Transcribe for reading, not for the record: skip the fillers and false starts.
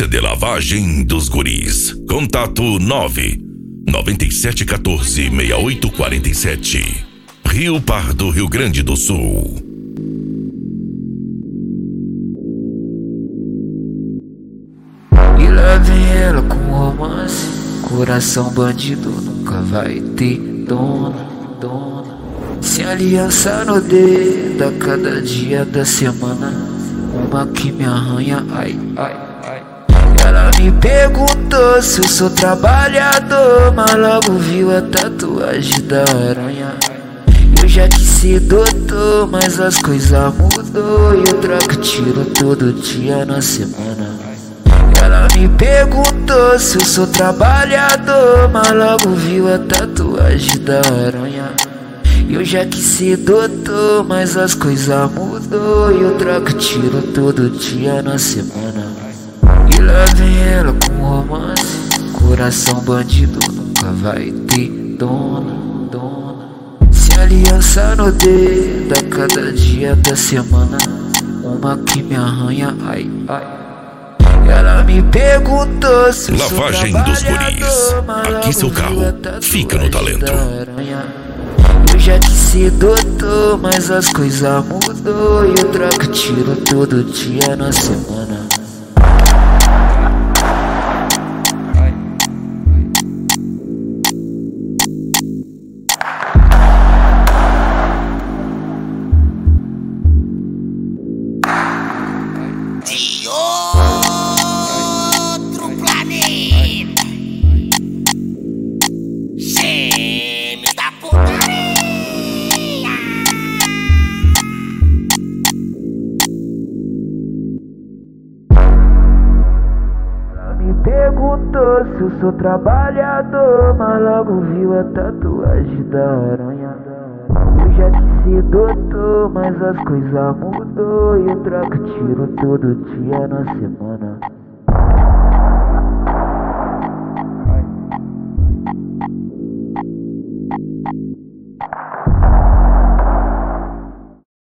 CD Lavagem dos Guris. Contato 997146847. Rio Pardo, Rio Grande do Sul. E lá vem ela com romance. Coração bandido nunca vai ter dona. Se aliança no dedo a cada dia da semana, uma que me arranha, ai. Ela me perguntou se eu sou trabalhador, mas logo viu a tatuagem da aranha. Eu já quis ser doutor, mas as coisas mudou e eu troco tiro todo dia na semana. Ela me perguntou se eu sou trabalhador, mas logo viu a tatuagem da aranha. Eu já quis ser doutor, mas as coisas mudou e eu troco tiro todo dia na semana. E lá vem ela com romance. Coração bandido nunca vai ter dona. Se aliança no dedo a cada dia da semana, uma que me arranha, ai. Ela me perguntou se eu sou Lavagem dos Guris. Aqui seu carro fica no talento. Eu já quis ser doutor, mas as coisas mudou e eu troco tiro todo dia na semana. De outro planeta, gêmeo da putaria. Ela me perguntou se eu sou trabalhador, mas logo viu a tatuagem da aranha. Eu já quis ser doutor, mas as coisas mudou e eu troco tiro todo dia na semana.